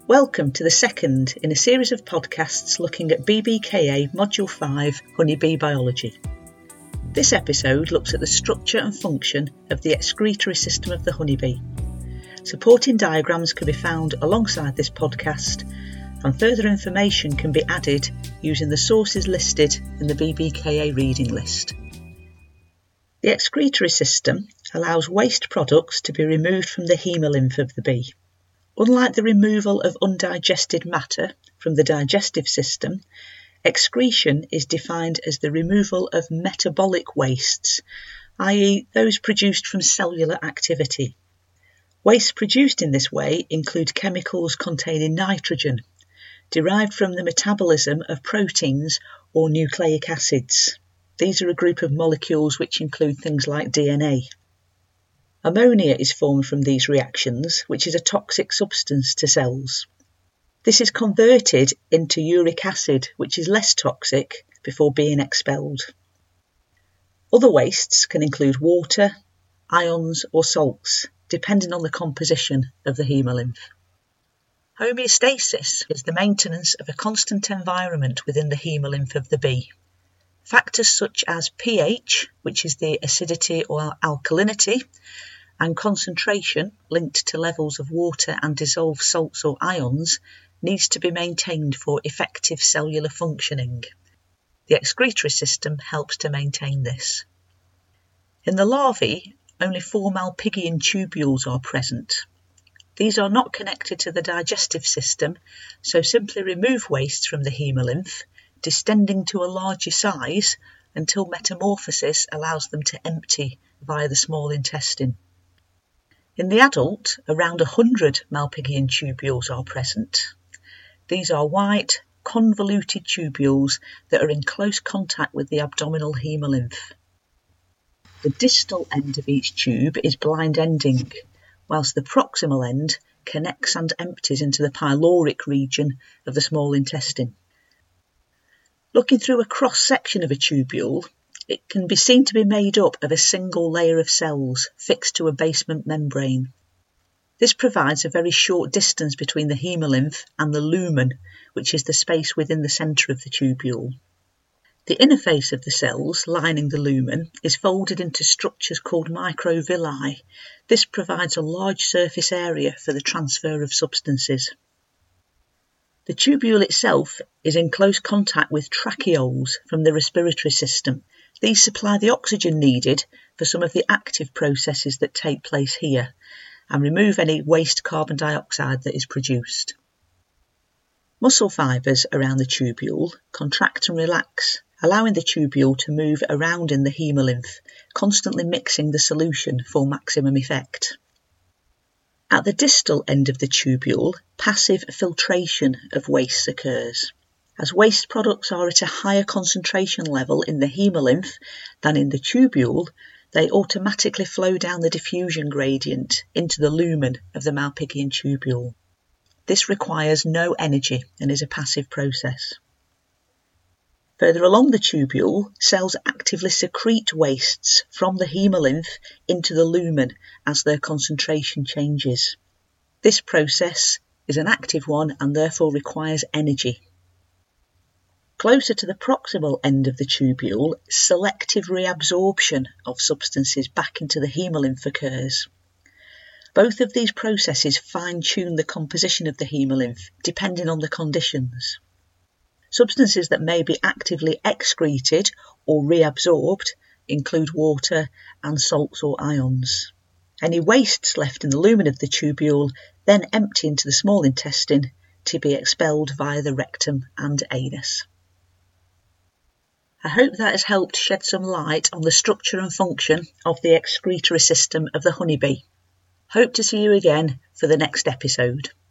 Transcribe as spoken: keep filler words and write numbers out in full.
Welcome to the second in a series of podcasts looking at B B K A Module five Honeybee Biology. This episode looks at the structure and function of the excretory system of the honeybee. Supporting diagrams can be found alongside this podcast, and further information can be added using the sources listed in the B B K A reading list. The excretory system allows waste products to be removed from the hemolymph of the bee. Unlike the removal of undigested matter from the digestive system, excretion is defined as the removal of metabolic wastes, that is those produced from cellular activity. Wastes produced in this way include chemicals containing nitrogen, derived from the metabolism of proteins or nucleic acids. These are a group of molecules which include things like D N A. Ammonia is formed from these reactions, which is a toxic substance to cells. This is converted into uric acid, which is less toxic, before being expelled. Other wastes can include water, ions or salts, depending on the composition of the hemolymph. Homeostasis is the maintenance of a constant environment within the hemolymph of the bee. Factors such as pH, which is the acidity or alkalinity, and concentration, linked to levels of water and dissolved salts or ions, needs to be maintained for effective cellular functioning. The excretory system helps to maintain this. In the larvae, only four Malpighian tubules are present. These are not connected to the digestive system, so simply remove wastes from the hemolymph, distending to a larger size until metamorphosis allows them to empty via the small intestine. In the adult, around one hundred Malpighian tubules are present. These are white, convoluted tubules that are in close contact with the abdominal hemolymph. The distal end of each tube is blind ending, whilst the proximal end connects and empties into the pyloric region of the small intestine. Looking through a cross-section of a tubule, it can be seen to be made up of a single layer of cells fixed to a basement membrane. This provides a very short distance between the hemolymph and the lumen, which is the space within the centre of the tubule. The inner face of the cells lining the lumen is folded into structures called microvilli. This provides a large surface area for the transfer of substances. The tubule itself is in close contact with tracheoles from the respiratory system. These supply the oxygen needed for some of the active processes that take place here and remove any waste carbon dioxide that is produced. Muscle fibres around the tubule contract and relax, allowing the tubule to move around in the hemolymph, constantly mixing the solution for maximum effect. At the distal end of the tubule, passive filtration of wastes occurs. As waste products are at a higher concentration level in the hemolymph than in the tubule, they automatically flow down the diffusion gradient into the lumen of the Malpighian tubule. This requires no energy and is a passive process. Further along the tubule, cells actively secrete wastes from the hemolymph into the lumen as their concentration changes. This process is an active one and therefore requires energy. Closer to the proximal end of the tubule, selective reabsorption of substances back into the hemolymph occurs. Both of these processes fine-tune the composition of the hemolymph depending on the conditions. Substances that may be actively excreted or reabsorbed include water and salts or ions. Any wastes left in the lumen of the tubule then empty into the small intestine to be expelled via the rectum and anus. I hope that has helped shed some light on the structure and function of the excretory system of the honeybee. Hope to see you again for the next episode.